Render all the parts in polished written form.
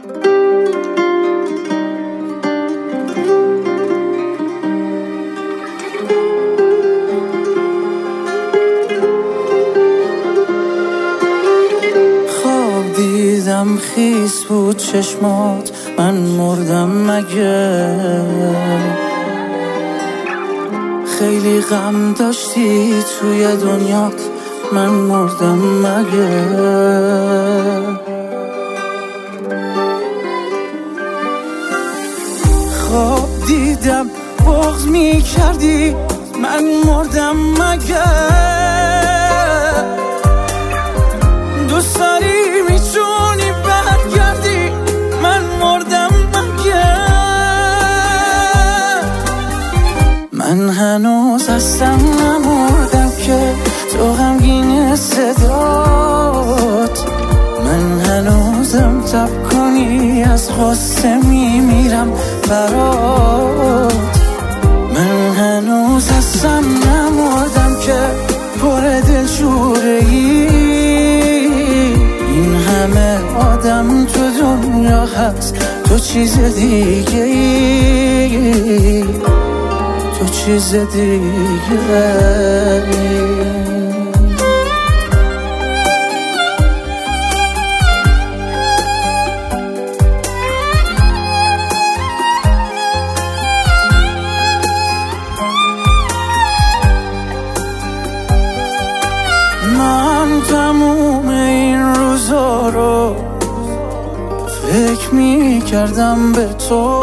خواب دیدم خیس بود چشمات، من مردم مگه؟ خیلی غم داشتی توی دنیات، من مردم مگه؟ خواب دیدم بغض می کردی، من مردم مگه؟ دوست داری میتونی برگردی، من مردم مگه؟ من هنوز هستم نمردم که تو غمگین صدات، من هنوزم تب کنی از غصه میمیرم برات. من هنوز هستم نمردم که پر دلشوره‌ای، این همه آدم تو دنیا هست تو چیز دیگه ای، تو چیز دیگه ای. من تموم این روزا رو فکر می کردم به تو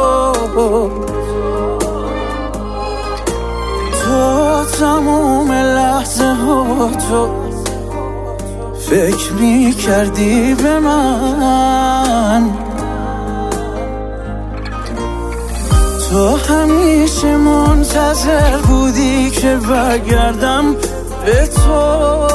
تموم لحظه ها تو فکر می کردی به من، تو همیشه منتظر بودی که برگردم به تو،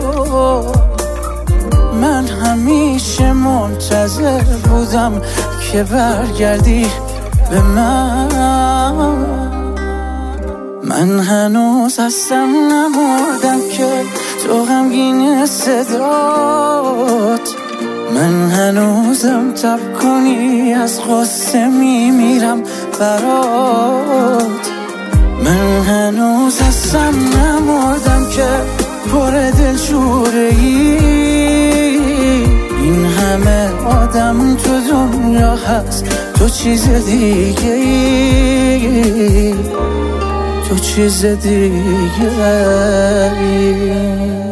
من همیشه منتظر بودم که برگردی به من. من هنوز هستم نمردم که تو غمگین صدات، من هنوزم تب کنی از غصه میمیرم برات. من هنوز هستم نمردم که پر دلشوره‌ای، این همه آدم تو دنیا هست تو چیز دیگه ای، تو چیز دیگه ای.